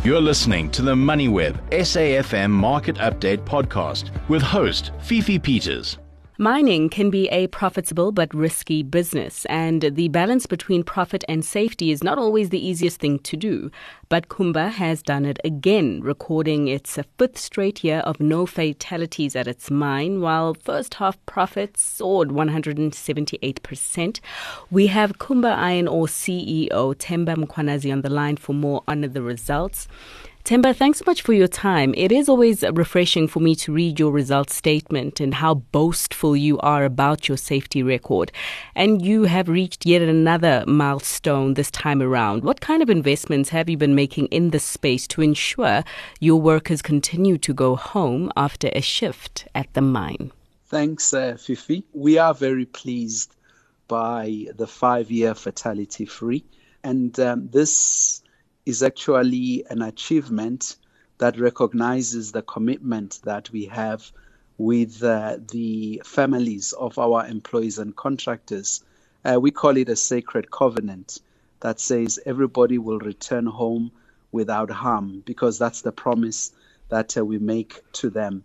You're listening to the MoneyWeb SAFM Market Update podcast with host Fifi Peters. Mining can be a profitable but risky business, and the balance between profit and safety is not always the easiest thing to do. But Kumba has done it again, recording its fifth straight year of no fatalities at its mine, while first half profits soared 178%. We have Kumba Iron Ore CEO Themba Mkhwanazi on the line for more on the results. Themba, thanks so much for your time. It is always refreshing for me to read your results statement and how boastful you are about your safety record. And you have reached yet another milestone this time around. What kind of investments have you been making in this space to ensure your workers continue to go home after a shift at the mine? Thanks, Fifi. We are very pleased by the 5-year fatality-free. And this is actually an achievement that recognizes the commitment that we have with the families of our employees and contractors. We call it a sacred covenant that says everybody will return home without harm, because that's the promise that we make to them.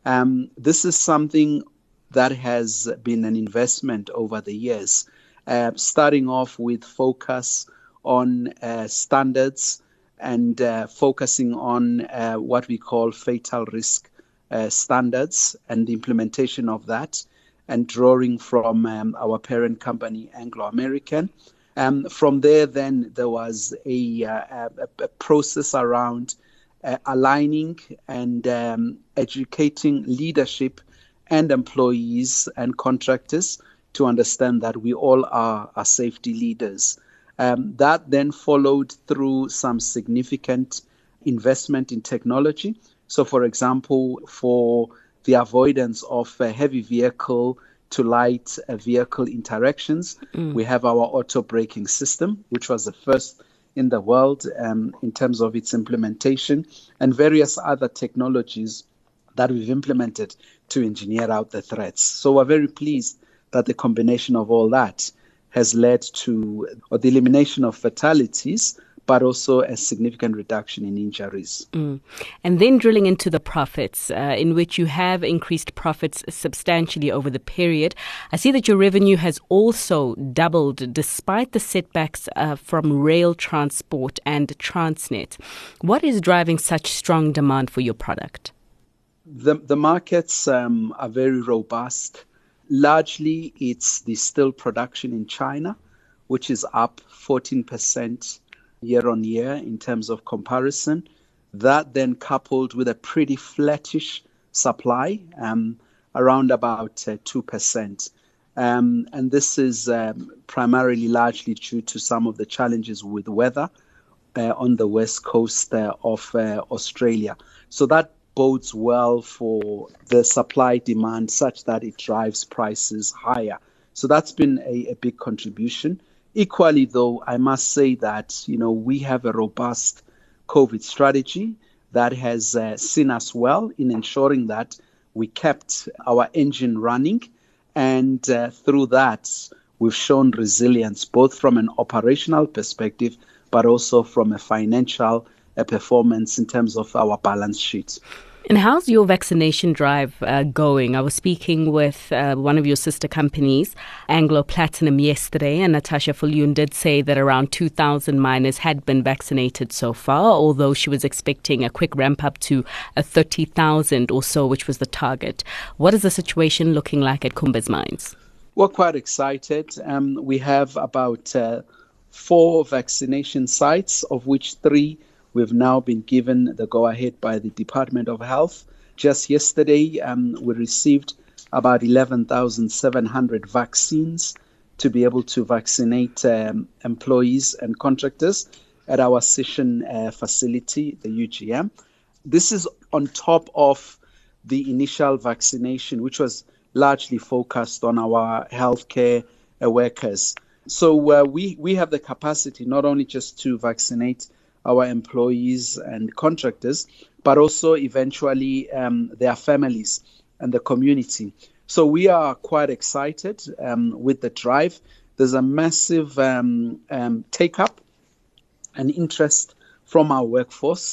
This is something that has been an investment over the years, starting off with focus on standards and focusing on what we call fatal risk standards and the implementation of that, and drawing from our parent company, Anglo American. From there, then, there was a process around aligning and educating leadership and employees and contractors to understand that we all are safety leaders. That then followed through some significant investment in technology. So, for example, for the avoidance of heavy vehicle to light vehicle interactions, we have our auto braking system, which was the first in the world in terms of its implementation, and various other technologies that we've implemented to engineer out the threats. So we're very pleased that the combination of all that has led to the elimination of fatalities, but also a significant reduction in injuries. And then drilling into the profits, in which you have increased profits substantially over the period. I see that your revenue has also doubled despite the setbacks from rail transport and Transnet. What is driving such strong demand for your product? The markets are very robust. Largely, it's the steel production in China, which is up 14% year on year in terms of comparison. That then coupled with a pretty flattish supply, around about 2%. And this is primarily largely due to some of the challenges with weather on the west coast of Australia. So that bodes well for the supply demand such that it drives prices higher. So that's been a big contribution. Equally, though, I must say that, we have a robust COVID strategy that has seen us well in ensuring that we kept our engine running. And through that, we've shown resilience, both from an operational perspective, but also from a financial performance in terms of our balance sheet. And how's your vaccination drive going? I was speaking with one of your sister companies, Anglo Platinum, yesterday, and Natasha Viljoen did say that around 2,000 miners had been vaccinated so far, although she was expecting a quick ramp up to 30,000 or so, which was the target. What is the situation looking like at Kumba's mines? We're quite excited. We have about 4 vaccination sites, of which 3 we've now been given the go-ahead by the Department of Health. Just yesterday, we received about 11,700 vaccines to be able to vaccinate employees and contractors at our Sishen facility, the UGM. This is on top of the initial vaccination, which was largely focused on our healthcare workers. So we have the capacity not only just to vaccinate our employees and contractors, but also eventually their families and the community. So we are quite excited with the drive. There's a massive take-up and interest from our workforce.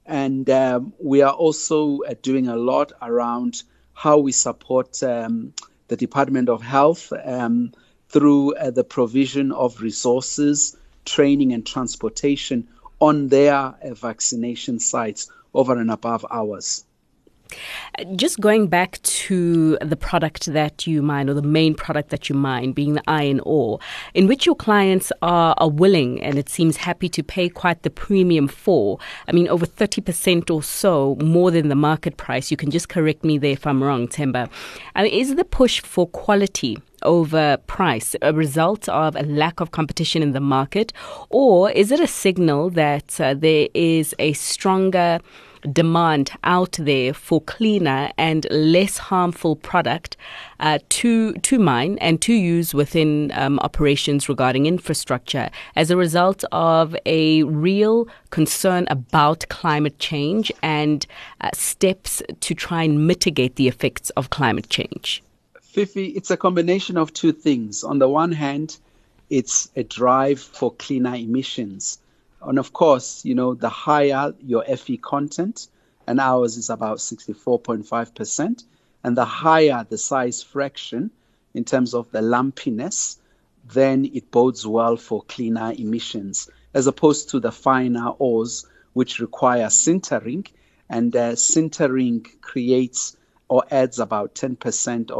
And we are also doing a lot around how we support the Department of Health through the provision of resources, training and transportation on their vaccination sites over and above ours. Just going back to the product that you mine, or the main product that you mine, being the iron ore, in which your clients are willing and it seems happy to pay quite the premium for, I mean, over 30% or so more than the market price. You can just correct me there if I'm wrong, Themba. I mean, is the push for quality over price a result of a lack of competition in the market, or is it a signal that there is a stronger demand out there for cleaner and less harmful product to mine and to use within operations regarding infrastructure as a result of a real concern about climate change and steps to try and mitigate the effects of climate change? Fifi, it's a combination of two things. On the one hand, it's a drive for cleaner emissions. And of course, the higher your Fe content, and ours is about 64.5%, and the higher the size fraction in terms of the lumpiness, then it bodes well for cleaner emissions, as opposed to the finer ores, which require sintering, and sintering creates or adds about 10%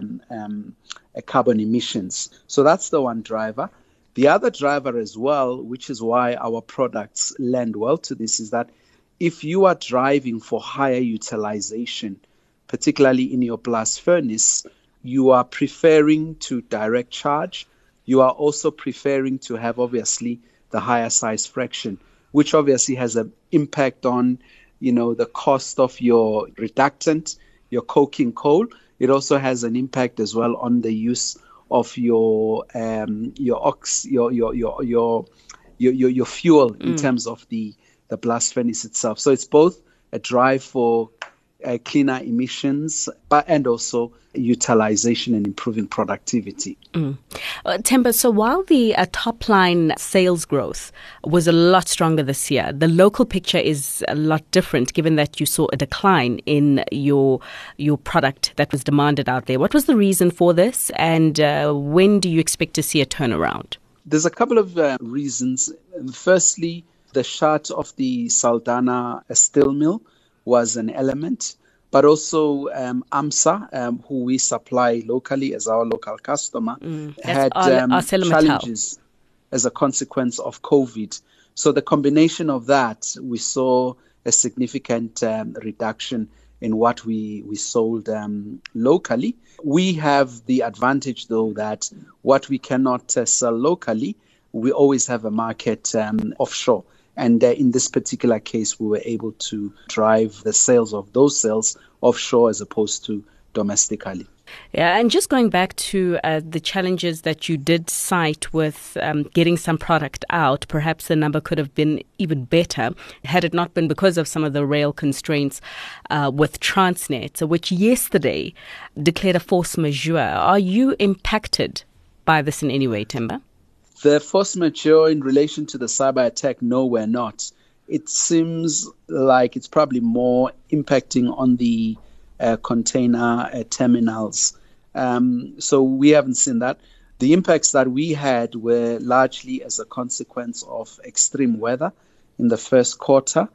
of carbon emissions. So that's the one driver. The other driver as well, which is why our products lend well to this, is that if you are driving for higher utilization, particularly in your blast furnace, you are preferring to direct charge. You are also preferring to have, obviously, the higher size fraction, which obviously has an impact on, the cost of your reductant, your coking coal. It also has an impact as well on the use of your fuel in terms of the blast furnace itself. So it's both a drive for cleaner emissions, and also utilization and improving productivity. Themba, so while the top line sales growth was a lot stronger this year, the local picture is a lot different, given that you saw a decline in your product that was demanded out there. What was the reason for this, and when do you expect to see a turnaround? There's a couple of reasons. Firstly, the shut of the Saldanha steel mill was an element, but also AMSA, who we supply locally as our local customer, had challenges as a consequence of COVID. So the combination of that, we saw a significant reduction in what we sold locally. We have the advantage, though, that what we cannot sell locally, we always have a market offshore. And in this particular case, we were able to drive the sales of those sales offshore as opposed to domestically. Yeah, and just going back to the challenges that you did cite with getting some product out, perhaps the number could have been even better had it not been because of some of the rail constraints with Transnet, which yesterday declared a force majeure. Are you impacted by this in any way, Themba? The force majeure in relation to the cyber attack, no, we're not. It seems like it's probably more impacting on the container terminals. So we haven't seen that. The impacts that we had were largely as a consequence of extreme weather in the first quarter,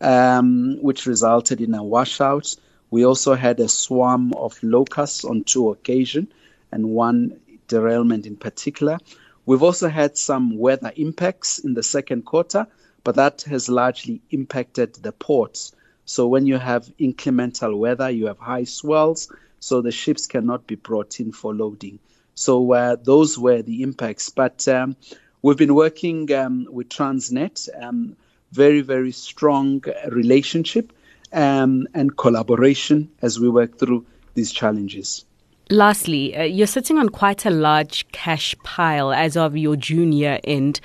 which resulted in a washout. We also had a swarm of locusts on 2 occasions, and one derailment in particular. We've also had some weather impacts in the second quarter, but that has largely impacted the ports. So when you have inclemental weather, you have high swells, so the ships cannot be brought in for loading. So those were the impacts. But we've been working with Transnet, very, very strong relationship and collaboration as we work through these challenges. Lastly, you're sitting on quite a large cash pile as of your June year end,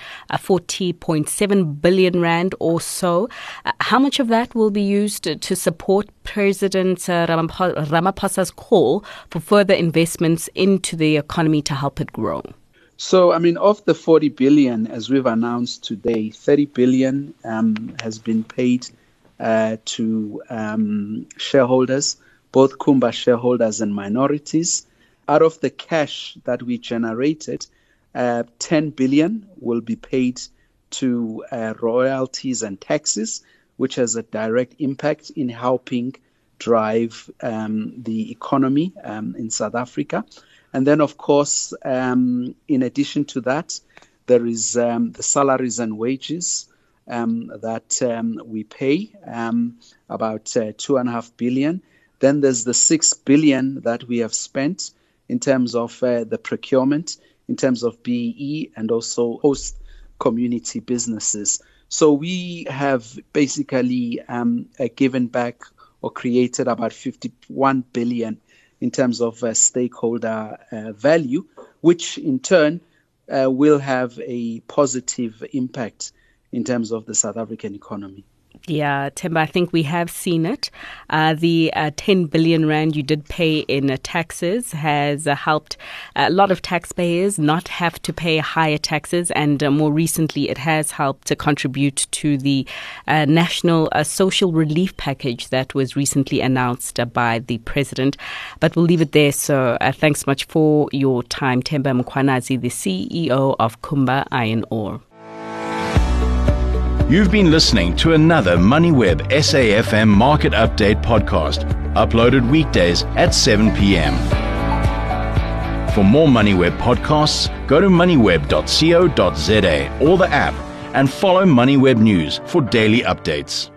40.7 billion rand or so. How much of that will be used to support President Ramaphosa's call for further investments into the economy to help it grow? So, of the 40 billion, as we've announced today, 30 billion has been paid to shareholders, both Kumba shareholders and minorities. Out of the cash that we generated, 10 billion will be paid to royalties and taxes, which has a direct impact in helping drive the economy in South Africa. And then, of course, in addition to that, there is the salaries and wages that we pay, about 2.5 billion. Then there's the 6 billion that we have spent in terms of the procurement, in terms of BEE and also host community businesses. So we have basically given back or created about 51 billion in terms of stakeholder value, which in turn will have a positive impact in terms of the South African economy. Yeah, Themba, I think we have seen it. The 10 billion rand you did pay in taxes has helped a lot of taxpayers not have to pay higher taxes, and more recently it has helped to contribute to the national social relief package that was recently announced by the president. But we'll leave it there. So thanks much for your time, Themba Mkhwanazi, the CEO of Kumba Iron Ore. You've been listening to another MoneyWeb SAFM Market Update podcast, uploaded weekdays at 7 p.m. For more MoneyWeb podcasts, go to moneyweb.co.za or the app and follow MoneyWeb News for daily updates.